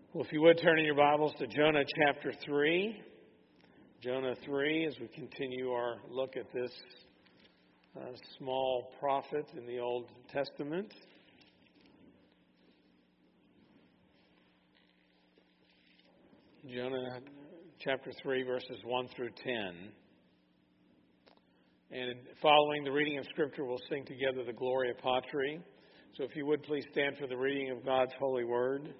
Well, if you would turn in your Bibles to Jonah chapter 3. Jonah 3, as we continue our look at this small prophet in the Old Testament. Jonah chapter 3, verses 1 through 10. And following the reading of Scripture, we'll sing together the Gloria Patri. So if you would please stand for the reading of God's holy word.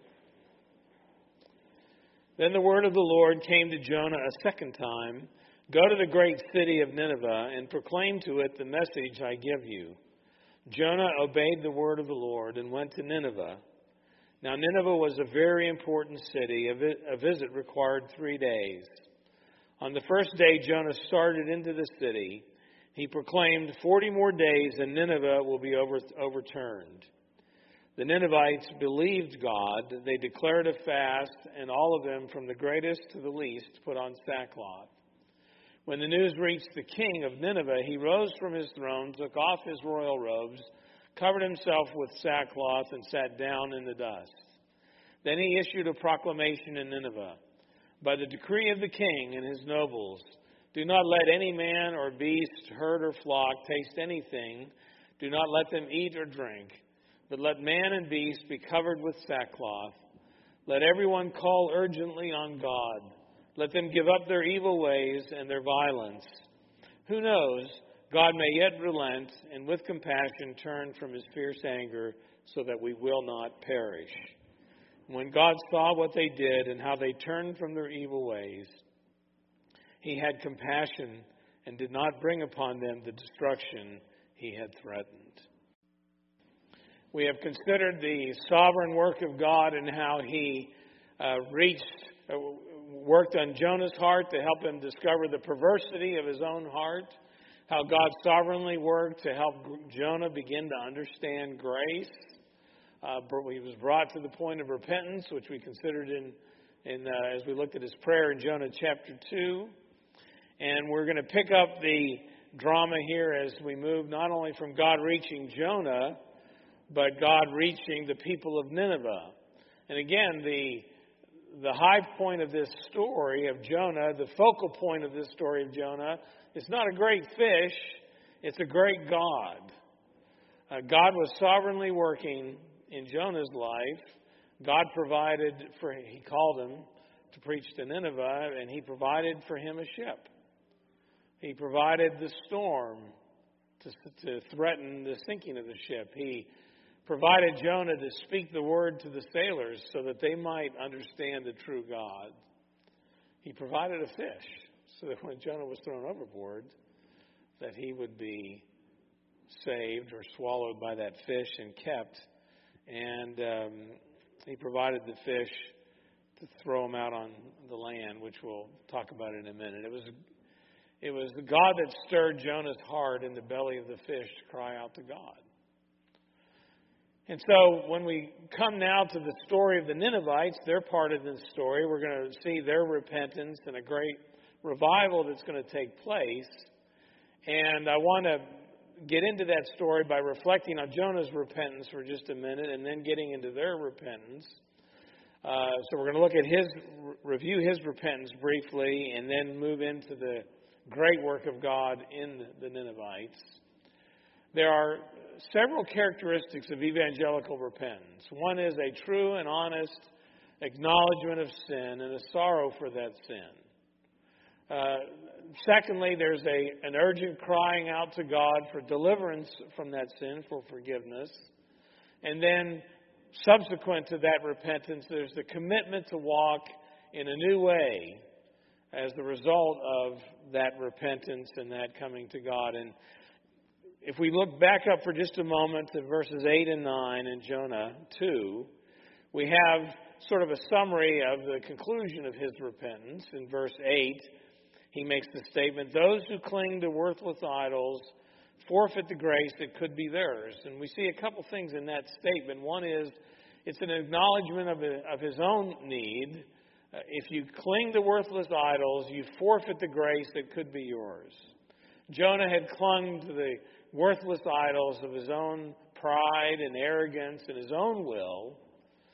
Then the word of the Lord came to Jonah a second time. Go to the great city of Nineveh and proclaim to it the message I give you. Jonah obeyed the word of the Lord and went to Nineveh. Now Nineveh was a very important city. A visit required 3 days. On the first day Jonah started into the city. He proclaimed, 40 more days and Nineveh will be overturned. The Ninevites believed God. They declared a fast, and all of them, from the greatest to the least, put on sackcloth. When the news reached the king of Nineveh, he rose from his throne, took off his royal robes, covered himself with sackcloth, and sat down in the dust. Then he issued a proclamation in Nineveh. By the decree of the king and his nobles, do not let any man or beast, herd or flock taste anything. Do not let them eat or drink. But let man and beast be covered with sackcloth. Let everyone call urgently on God. Let them give up their evil ways and their violence. Who knows, God may yet relent and with compassion turn from his fierce anger so that we will not perish. When God saw what they did and how they turned from their evil ways, he had compassion and did not bring upon them the destruction he had threatened. We have considered the sovereign work of God and how he worked on Jonah's heart to help him discover the perversity of his own heart, how God sovereignly worked to help Jonah begin to understand grace. He was brought to the point of repentance, which we considered as we looked at his prayer in Jonah chapter 2. And we're going to pick up the drama here as we move not only from God reaching Jonah, but God reaching the people of Nineveh. And again, the high point of this story of Jonah, the focal point of this story of Jonah, is not a great fish, it's a great God. God was sovereignly working in Jonah's life. God provided he called him to preach to Nineveh, and he provided for him a ship. He provided the storm to threaten the sinking of the ship. He provided Jonah to speak the word to the sailors so that they might understand the true God. He provided a fish so that when Jonah was thrown overboard, that he would be saved or swallowed by that fish and kept. And he provided the fish to throw him out on the land, which we'll talk about in a minute. It was the God that stirred Jonah's heart in the belly of the fish to cry out to God. And so when we come now to the story of the Ninevites, they're part of this story. We're going to see their repentance and a great revival that's going to take place. And I want to get into that story by reflecting on Jonah's repentance for just a minute and then getting into their repentance. So we're going to look at review his repentance briefly and then move into the great work of God in the Ninevites. There are several characteristics of evangelical repentance. One is a true and honest acknowledgement of sin and a sorrow for that sin. Secondly, there's an urgent crying out to God for deliverance from that sin, for forgiveness. And then subsequent to that repentance, there's the commitment to walk in a new way as the result of that repentance and that coming to God. And if we look back up for just a moment to verses 8 and 9 in Jonah 2, we have sort of a summary of the conclusion of his repentance. In verse 8, he makes the statement, those who cling to worthless idols forfeit the grace that could be theirs. And we see a couple things in that statement. One is it's an acknowledgement of his own need. If you cling to worthless idols, you forfeit the grace that could be yours. Jonah had clung to the worthless idols of his own pride and arrogance and his own will,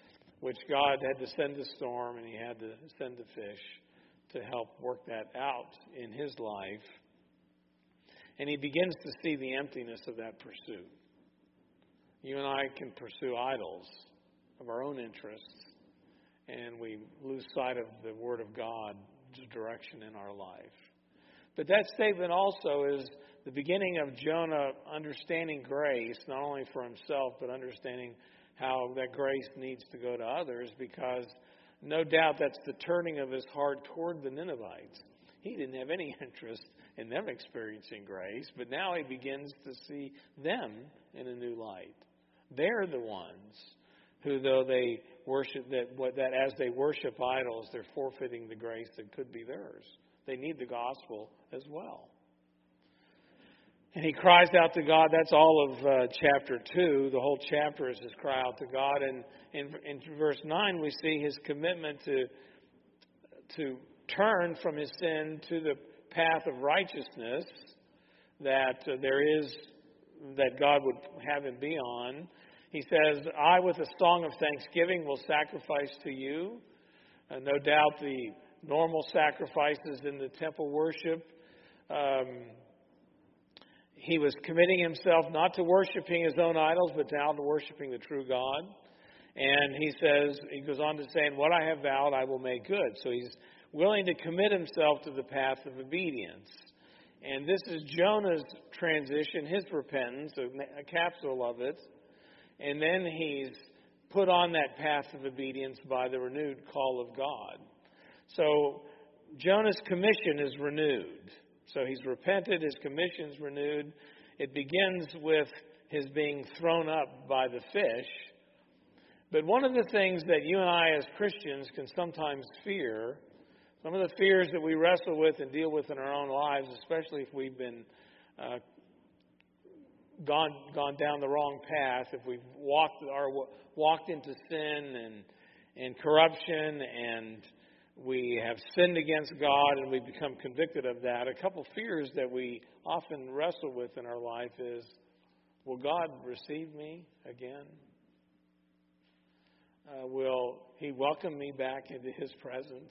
which God had to send a storm and he had to send a fish to help work that out in his life. And he begins to see the emptiness of that pursuit. You and I can pursue idols of our own interests, and we lose sight of the Word of God's direction in our life. But that statement also is the beginning of Jonah understanding grace, not only for himself, but understanding how that grace needs to go to others, because no doubt that's the turning of his heart toward the Ninevites. He didn't have any interest in them experiencing grace, but now he begins to see them in a new light. They're the ones who, though they worship that as they worship idols, they're forfeiting the grace that could be theirs. They need the gospel as well. And he cries out to God. That's all of chapter 2. The whole chapter is his cry out to God. And in verse 9, we see his commitment to turn from his sin to the path of righteousness that that God would have him be on. He says, I, with a song of thanksgiving, will sacrifice to you. No doubt the normal sacrifices in the temple worship. He was committing himself not to worshiping his own idols, but now to worshiping the true God. And he goes on to say, and what I have vowed, I will make good. So he's willing to commit himself to the path of obedience. And this is Jonah's transition, his repentance, a capsule of it. And then he's put on that path of obedience by the renewed call of God. So Jonah's commission is renewed. So he's repented, his commission is renewed. It begins with his being thrown up by the fish. But one of the things that you and I as Christians can sometimes fear, some of the fears that we wrestle with and deal with in our own lives, especially if we've been gone down the wrong path, if we've walked into sin and corruption, and we have sinned against God and we become convicted of that. A couple fears that we often wrestle with in our life is, will God receive me again? Will he welcome me back into his presence?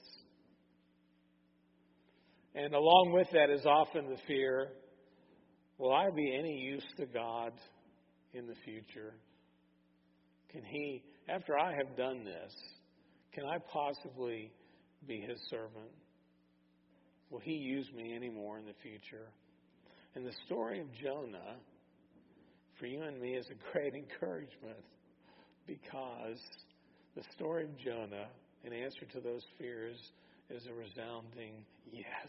And along with that is often the fear, will I be any use to God in the future? Can he, after I have done this, can I possibly be his servant? Will he use me anymore in the future? And the story of Jonah, for you and me, is a great encouragement, because the story of Jonah, in answer to those fears, is a resounding yes.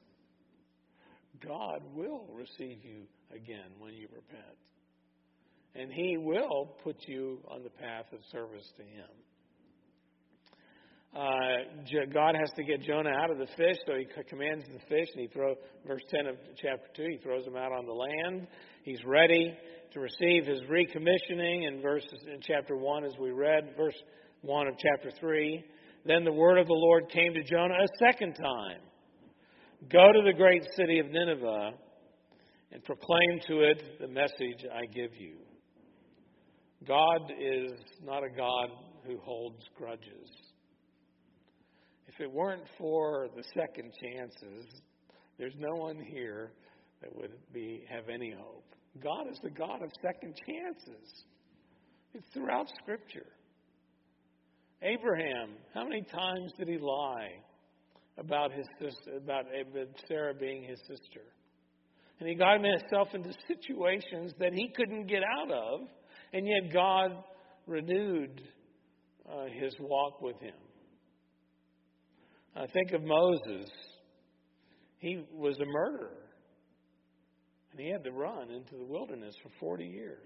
God will receive you again when you repent. And he will put you on the path of service to him. God has to get Jonah out of the fish, so he commands the fish, and verse 10 of chapter 2, he throws him out on the land. He's ready to receive his recommissioning in chapter 1, as we read, verse 1 of chapter 3. Then the word of the Lord came to Jonah a second time. Go to the great city of Nineveh and proclaim to it the message I give you. God is not a God who holds grudges. If it weren't for the second chances, there's no one here that would have any hope. God is the God of second chances. It's throughout Scripture. Abraham, how many times did he lie about his sister, about Sarah being his sister? And he got himself into situations that he couldn't get out of, and yet God renewed his walk with him. Think of Moses. He was a murderer, and he had to run into the wilderness for 40 years.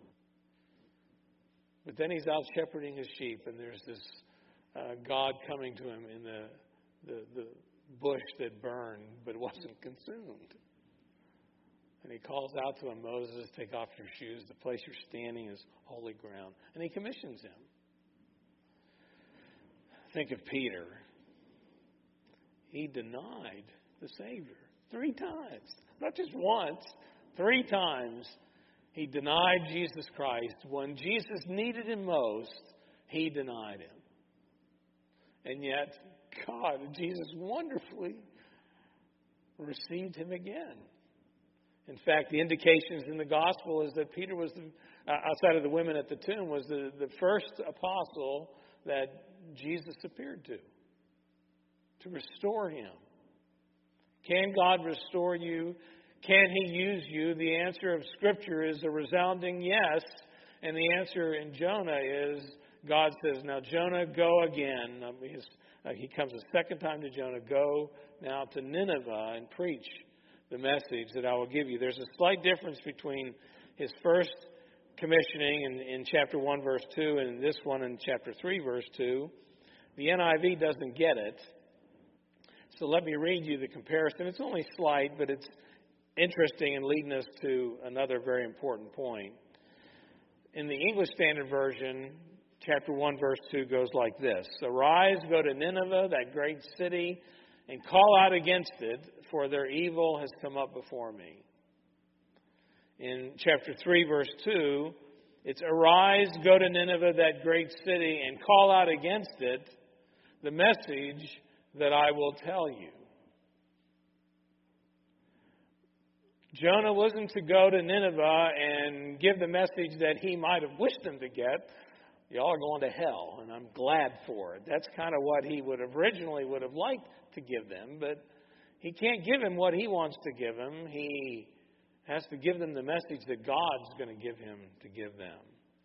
But then he's out shepherding his sheep, and there's this God coming to him in the bush that burned but wasn't consumed. And he calls out to him, Moses, take off your shoes. The place you're standing is holy ground. And he commissions him. Think of Peter. He denied the Savior 3 times. Not just once, 3 times. He denied Jesus Christ. When Jesus needed him most, he denied him. And yet, God, Jesus, wonderfully received him again. In fact, the indications in the gospel is that Peter was, outside of the women at the tomb, was the first apostle that Jesus appeared to restore him. Can God restore you? Can he use you? The answer of Scripture is a resounding yes. And the answer in Jonah is, God says, now Jonah, go again. He comes a second time to Jonah. Go now to Nineveh and preach the message that I will give you. There's a slight difference between his first commissioning in chapter 1, verse 2, and this one in chapter 3, verse 2. The NIV doesn't get it. So let me read you the comparison. It's only slight, but it's interesting and leading us to another very important point. In the English Standard Version, chapter 1, verse 2 goes like this. Arise, go to Nineveh, that great city, and call out against it, for their evil has come up before me. In chapter 3, verse 2, it's arise, go to Nineveh, that great city, and call out against it the message that I will tell you. Jonah wasn't to go to Nineveh and give the message that he might have wished them to get. Y'all are going to hell, and I'm glad for it. That's kind of what he would have originally would have liked to give them, but he can't give them what he wants to give them. He has to give them the message that God's going to give him to give them.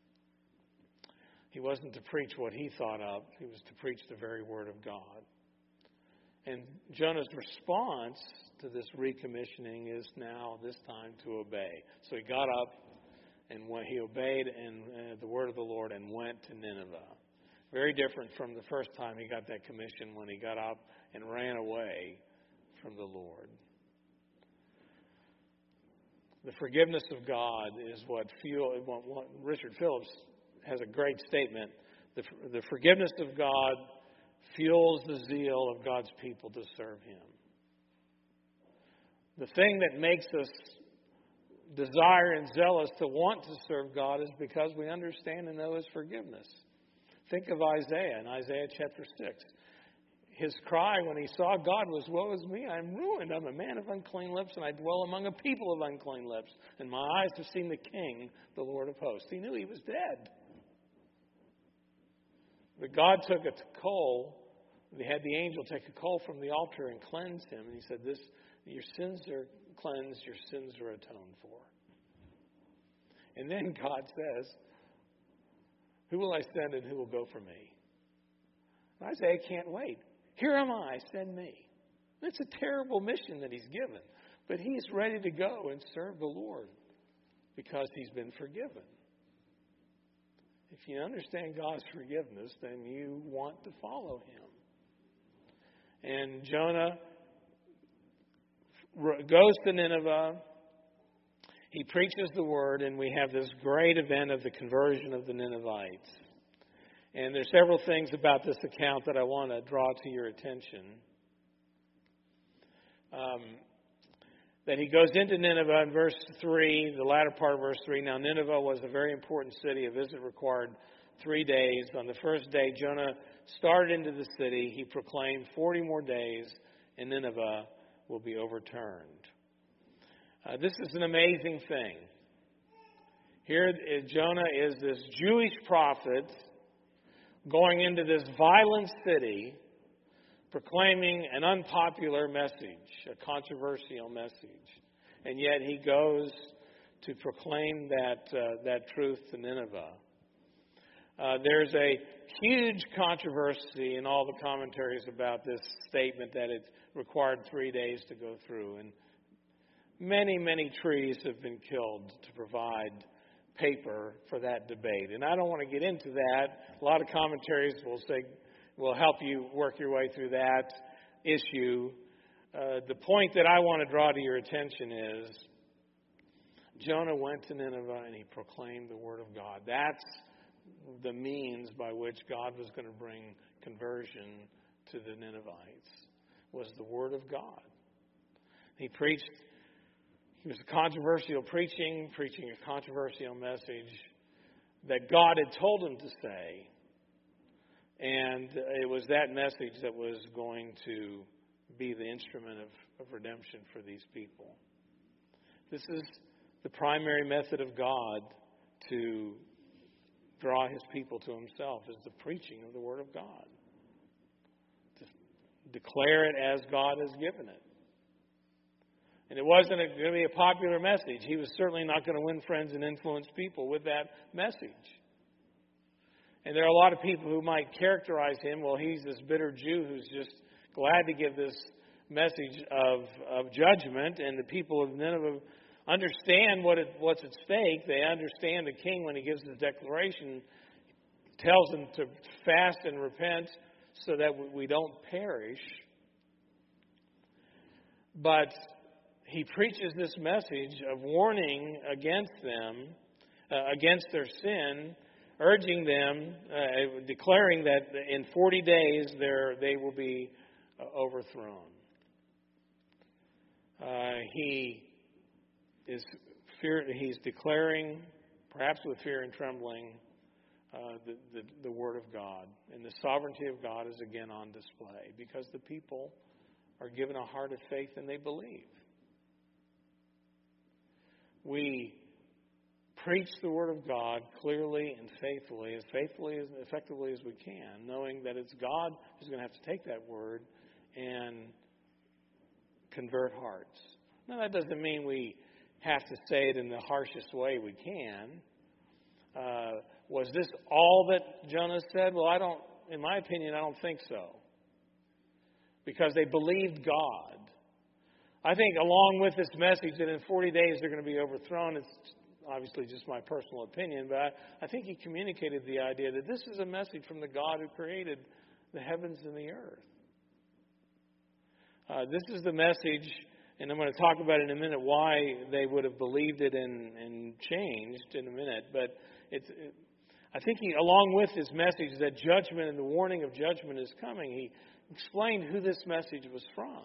He wasn't to preach what he thought up. He was to preach the very word of God. And Jonah's response to this recommissioning is now, this time, to obey. So he got up and he obeyed the word of the Lord and went to Nineveh. Very different from the first time he got that commission, when he got up and ran away from the Lord. The forgiveness of God is what Richard Phillips has a great statement. The forgiveness of God fuels the zeal of God's people to serve him. The thing that makes us desire and zealous to want to serve God is because we understand and know his forgiveness. Think of Isaiah in Isaiah chapter 6. His cry when he saw God was, woe is me, I'm ruined. I'm a man of unclean lips, and I dwell among a people of unclean lips. And my eyes have seen the King, the Lord of hosts. He knew he was dead. But God took a coal. They had the angel take a coal from the altar and cleanse him. And he said, your sins are cleansed, your sins are atoned for. And then God says, who will I send and who will go for me? And Isaiah can't wait. Here am I, send me. It's a terrible mission that he's given. But he's ready to go and serve the Lord because he's been forgiven. If you understand God's forgiveness, then you want to follow him. And Jonah goes to Nineveh. He preaches the word, and we have this great event of the conversion of the Ninevites. And there's several things about this account that I want to draw to your attention. That he goes into Nineveh in verse 3, the latter part of verse 3. Now Nineveh was a very important city. A visit required 3 days. On the first day, Jonah started into the city. He proclaimed 40 more days, and Nineveh will be overturned. This is an amazing thing. Here, Jonah is this Jewish prophet going into this violent city, proclaiming an unpopular message, a controversial message. And yet he goes to proclaim that truth to Nineveh. There's a huge controversy in all the commentaries about this statement that it required 3 days to go through. And many, many trees have been killed to provide paper for that debate. And I don't want to get into that. A lot of commentaries will help you work your way through that issue. The point that I want to draw to your attention is Jonah went to Nineveh and he proclaimed the word of God. That's the means by which God was going to bring conversion to the Ninevites, was the word of God. He preached. He was controversial preaching a controversial message that God had told him to say. And it was that message that was going to be the instrument of redemption for these people. This is the primary method of God to draw His people to Himself, is the preaching of the Word of God. To declare it as God has given it. And it wasn't going to be a popular message. He was certainly not going to win friends and influence people with that message. And there are a lot of people who might characterize him, well, he's this bitter Jew who's just glad to give this message of judgment, and the people of Nineveh understand what's at stake. They understand the king when he gives his declaration, tells them to fast and repent so that we don't perish. But he preaches this message of warning against them, against their sin, urging them, declaring that in 40 days they will be overthrown. He's declaring, perhaps with fear and trembling, the Word of God. And the sovereignty of God is again on display because the people are given a heart of faith and they believe. We preach the Word of God clearly and faithfully as effectively as we can, knowing that it's God who's going to have to take that Word and convert hearts. Now, that doesn't mean we have to say it in the harshest way we can. Was this all that Jonah said? Well, in my opinion, I don't think so. Because they believed God. I think along with this message that in 40 days they're going to be overthrown, it's obviously just my personal opinion, but I think he communicated the idea that this is a message from the God who created the heavens and the earth. This is the message, and I'm going to talk about in a minute why they would have believed it and changed in a minute, but I think along with his message that judgment and the warning of judgment is coming, he explained who this message was from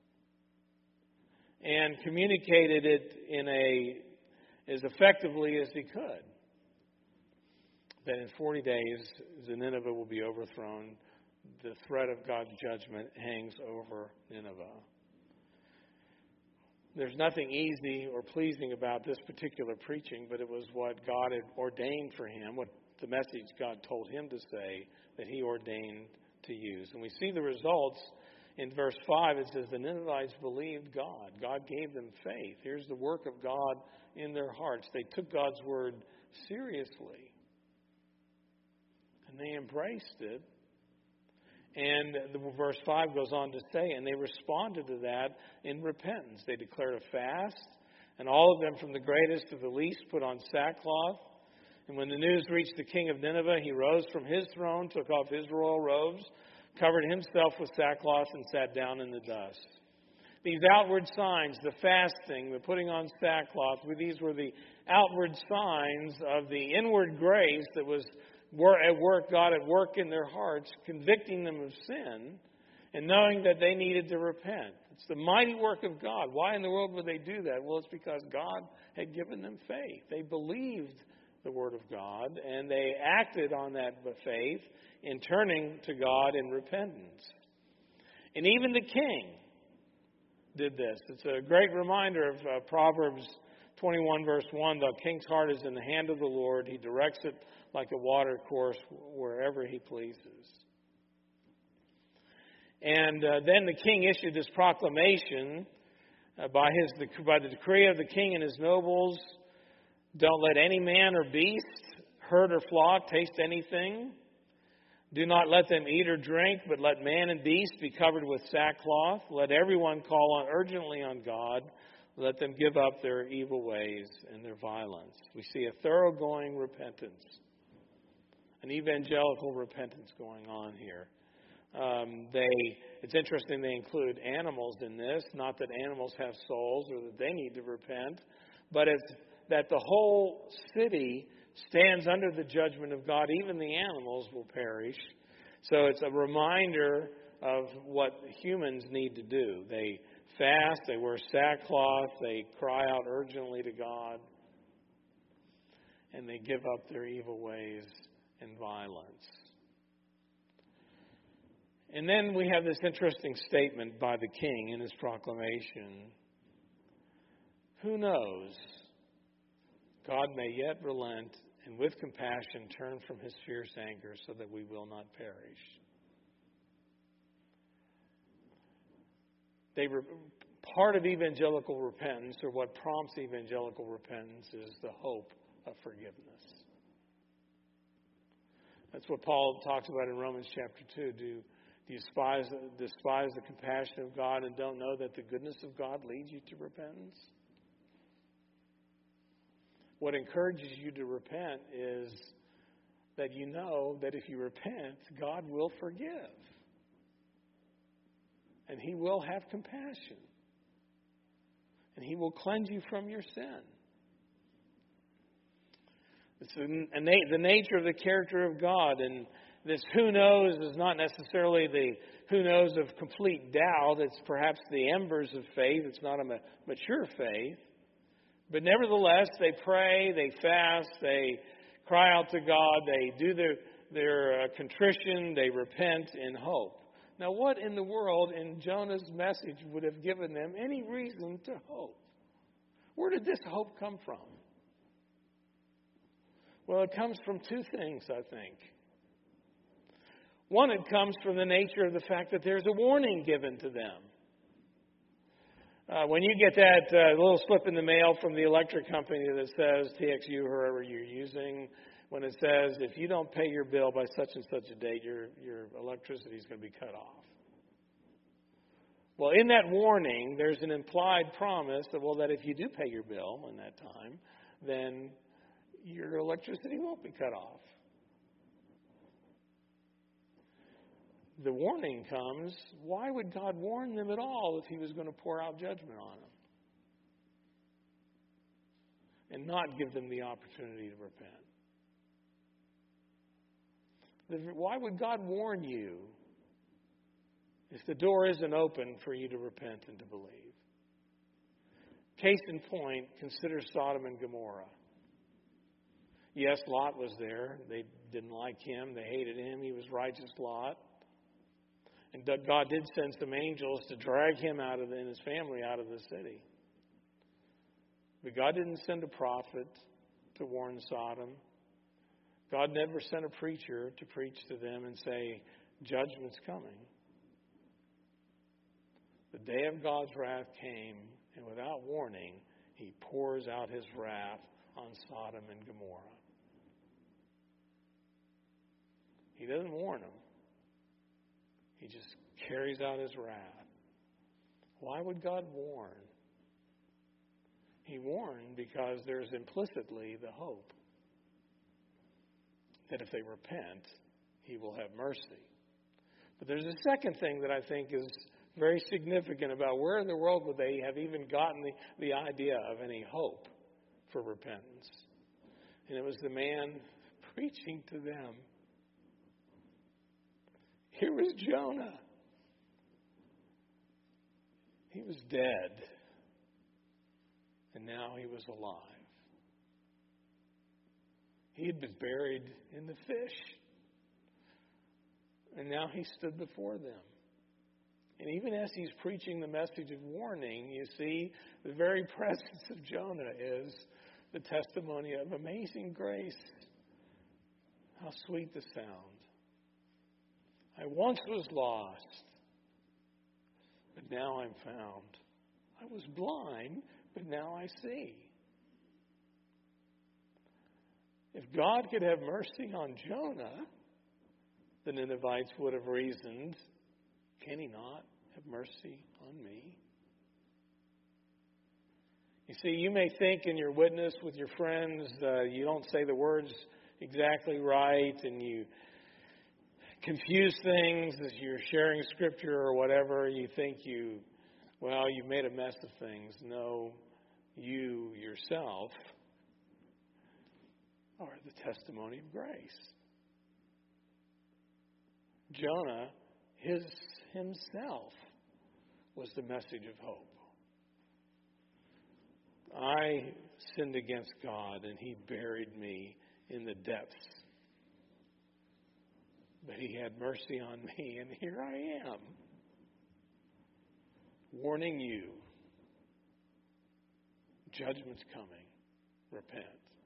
and communicated it as effectively as he could. That in 40 days, Nineveh will be overthrown. The threat of God's judgment hangs over Nineveh. There's nothing easy or pleasing about this particular preaching, but it was what God had ordained for him, what the message God told him to say, that he ordained to use. And we see the results in verse 5. It says, the Ninevites believed God. God gave them faith. Here's the work of God in their hearts. They took God's word seriously. And they embraced it. And verse 5 goes on to say, and they responded to that in repentance. They declared a fast, and all of them from the greatest to the least put on sackcloth. And when the news reached the king of Nineveh, he rose from his throne, took off his royal robes, covered himself with sackcloth, and sat down in the dust. These outward signs, the fasting, the putting on sackcloth, these were the outward signs of the inward grace that was God at work in their hearts, convicting them of sin and knowing that they needed to repent. It's the mighty work of God. Why in the world would they do that? Well, it's because God had given them faith. They believed the Word of God, and they acted on that faith in turning to God in repentance. And even the king did this. It's a great reminder of Proverbs 21 verse 1, the king's heart is in the hand of the Lord. He directs it like a water course wherever he pleases. And then the king issued this proclamation by the decree of the king and his nobles, don't let any man or beast, herd or flock, taste anything. Do not let them eat or drink, but let man and beast be covered with sackcloth. Let everyone call urgently on God. Let them give up their evil ways and their violence. We see a thoroughgoing repentance, an evangelical repentance going on here. It's interesting they include animals in this. Not that animals have souls or that they need to repent, but it's that the whole city stands under the judgment of God. Even the animals will perish. So it's a reminder of what humans need to do. They fast, they wear sackcloth, they cry out urgently to God, and they give up their evil ways and violence. And then we have this interesting statement by the king in his proclamation. Who knows? God may yet relent and with compassion turn from his fierce anger so that we will not perish. Part of evangelical repentance, or what prompts evangelical repentance, is the hope of forgiveness. That's what Paul talks about in Romans chapter 2. Do you despise the compassion of God and don't know that the goodness of God leads you to repentance? What encourages you to repent is that you know that if you repent, God will forgive. And He will have compassion. And He will cleanse you from your sin. It's the nature of the character of God. And this who knows is not necessarily the who knows of complete doubt. It's perhaps the embers of faith. It's not a mature faith. But nevertheless, they pray, they fast, they cry out to God, they do their contrition, they repent in hope. Now, what in the world in Jonah's message would have given them any reason to hope? Where did this hope come from? Well, it comes from two things, I think. One, it comes from the nature of the fact that there's a warning given to them. When you get that little slip in the mail from the electric company that says, TXU, whoever you're using, when it says, if you don't pay your bill by such and such a date, your electricity is going to be cut off. Well, in that warning, there's an implied promise that if you do pay your bill in that time, then your electricity won't be cut off. The warning comes, why would God warn them at all if He was going to pour out judgment on them and not give them the opportunity to repent? Why would God warn you if the door isn't open for you to repent and to believe? Case in point, consider Sodom and Gomorrah. Yes, Lot was there. They didn't like him. They hated him. He was righteous Lot. And God did send some angels to drag him and his family out of the city. But God didn't send a prophet to warn Sodom. God never sent a preacher to preach to them and say, judgment's coming. The day of God's wrath came, and without warning, He pours out His wrath on Sodom and Gomorrah. He doesn't warn them. He just carries out His wrath. Why would God warn? He warned because there's implicitly the hope that if they repent, He will have mercy. But there's a second thing that I think is very significant about where in the world would they have even gotten the idea of any hope for repentance. And it was the man preaching to them. Here was Jonah. He was dead. And now he was alive. He had been buried in the fish. And now he stood before them. And even as he's preaching the message of warning, you see, the very presence of Jonah is the testimony of amazing grace. How sweet the sound. I once was lost, but now I'm found. I was blind, but now I see. If God could have mercy on Jonah, the Ninevites would have reasoned, can He not have mercy on me? You see, you may think in your witness with your friends, you don't say the words exactly right, and you confuse things as you're sharing Scripture or whatever. You think you've made a mess of things. No, you yourself are the testimony of grace. Jonah, himself, was the message of hope. I sinned against God, and He buried me in the depths But He had mercy on me, and here I am, warning you. Judgment's coming. Repent.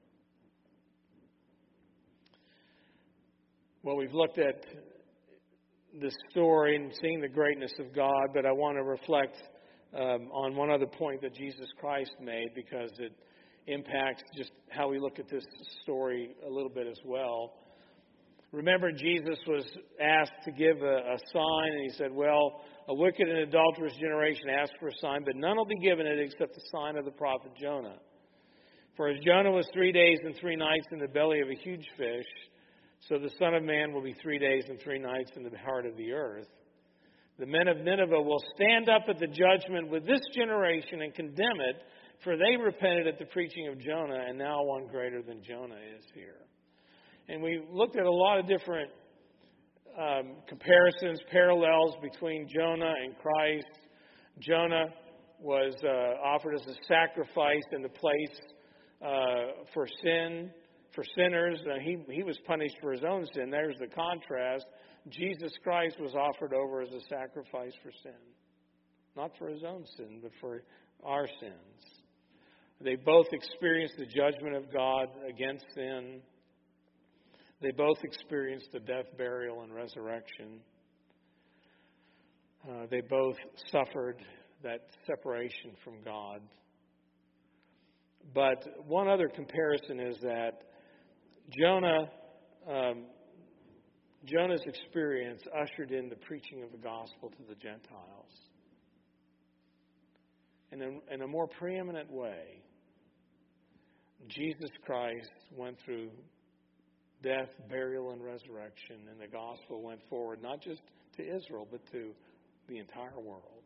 Well, we've looked at this story and seen the greatness of God, but I want to reflect on one other point that Jesus Christ made, because it impacts just how we look at this story a little bit as well. Remember, Jesus was asked to give a sign, and He said, well, a wicked and adulterous generation asks for a sign, but none will be given it except the sign of the prophet Jonah. For as Jonah was 3 days and 3 nights in the belly of a huge fish, so the Son of Man will be 3 days and 3 nights in the heart of the earth. The men of Nineveh will stand up at the judgment with this generation and condemn it, for they repented at the preaching of Jonah, and now one greater than Jonah is here. And we looked at a lot of different comparisons, parallels between Jonah and Christ. Jonah was offered as a sacrifice in the place for sin, for sinners. He was punished for his own sin. There's the contrast. Jesus Christ was offered over as a sacrifice for sin. Not for His own sin, but for our sins. They both experienced the judgment of God against sin. They both experienced the death, burial, and resurrection. They both suffered that separation from God. But one other comparison is that Jonah's experience ushered in the preaching of the gospel to the Gentiles. In a more preeminent way, Jesus Christ went through death, burial, and resurrection, and the gospel went forward not just to Israel, but to the entire world.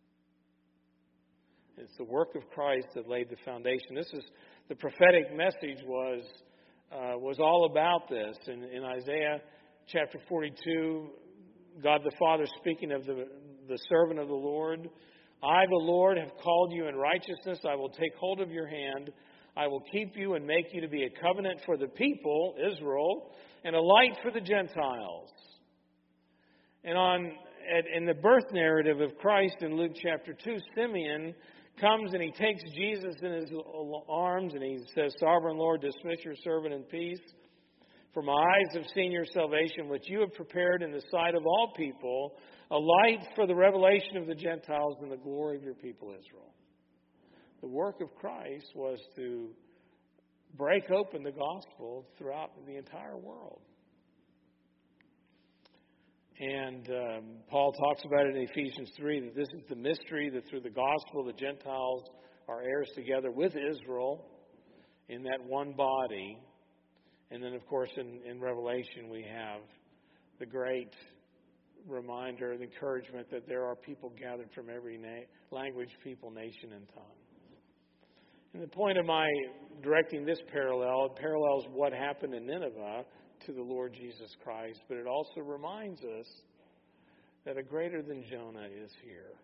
It's the work of Christ that laid the foundation. This is the prophetic message was all about this. In Isaiah chapter 42, God the Father speaking of the servant of the Lord. I, the Lord, have called you in righteousness. I will take hold of your hand. I will keep you and make you to be a covenant for the people, Israel, and a light for the Gentiles. And in the birth narrative of Christ in Luke chapter 2, Simeon comes and he takes Jesus in his arms and he says, Sovereign Lord, dismiss your servant in peace. For my eyes have seen your salvation, which you have prepared in the sight of all people, a light for the revelation of the Gentiles and the glory of your people Israel. The work of Christ was to break open the gospel throughout the entire world. And Paul talks about it in Ephesians 3, that this is the mystery, that through the gospel the Gentiles are heirs together with Israel in that one body. And then, of course, in Revelation we have the great reminder and encouragement that there are people gathered from every language, people, nation, and tongue. And the point of my directing this parallel, it parallels what happened in Nineveh to the Lord Jesus Christ, but it also reminds us that a greater than Jonah is here.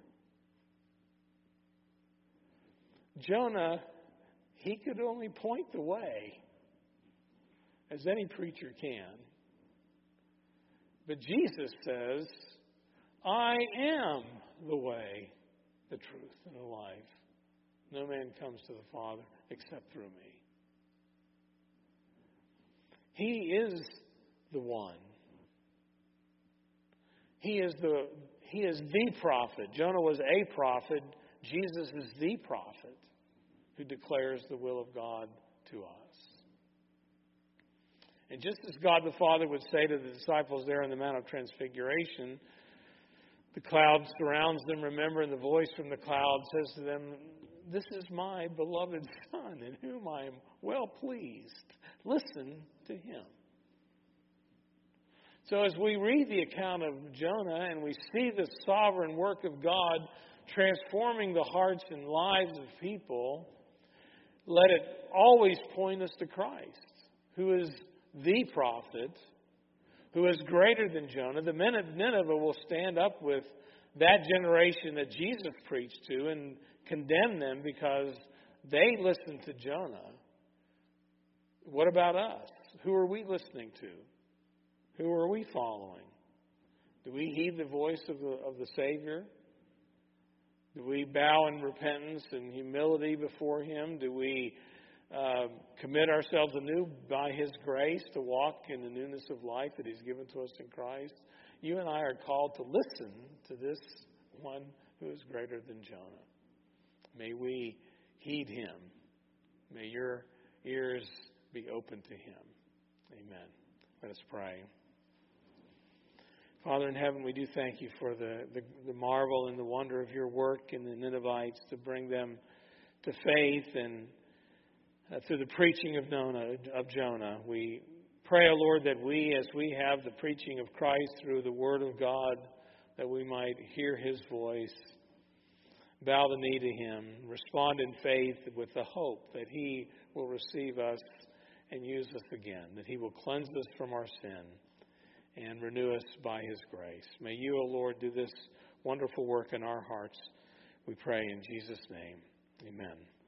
Jonah, he could only point the way, as any preacher can. But Jesus says, I am the way, the truth, and the life. No man comes to the Father except through me. He is the one. He is the prophet. Jonah was a prophet. Jesus is the prophet who declares the will of God to us. And just as God the Father would say to the disciples there on the Mount of Transfiguration, the cloud surrounds them, remember, and the voice from the cloud says to them, this is my beloved Son, in whom I am well pleased. Listen to Him. So as we read the account of Jonah and we see the sovereign work of God transforming the hearts and lives of people, let it always point us to Christ, who is the prophet, who is greater than Jonah. The men of Nineveh will stand up with that generation that Jesus preached to and condemn them because they listened to Jonah. What about us? Who are we listening to? Who are we following? Do we heed the voice of the Savior? Do we bow in repentance and humility before Him? Do we commit ourselves anew by His grace to walk in the newness of life that He's given to us in Christ? You and I are called to listen to this one who is greater than Jonah. May we heed Him. May your ears be open to Him. Amen. Let us pray. Father in heaven, we do thank You for the marvel and the wonder of Your work in the Ninevites to bring them to faith, and through the preaching of Jonah. We pray, O Lord, that we, as we have the preaching of Christ through the Word of God, that we might hear His voice, bow the knee to Him, respond in faith with the hope that He will receive us and use us again, that He will cleanse us from our sin and renew us by His grace. May You, O Lord, do this wonderful work in our hearts, we pray in Jesus' name. Amen.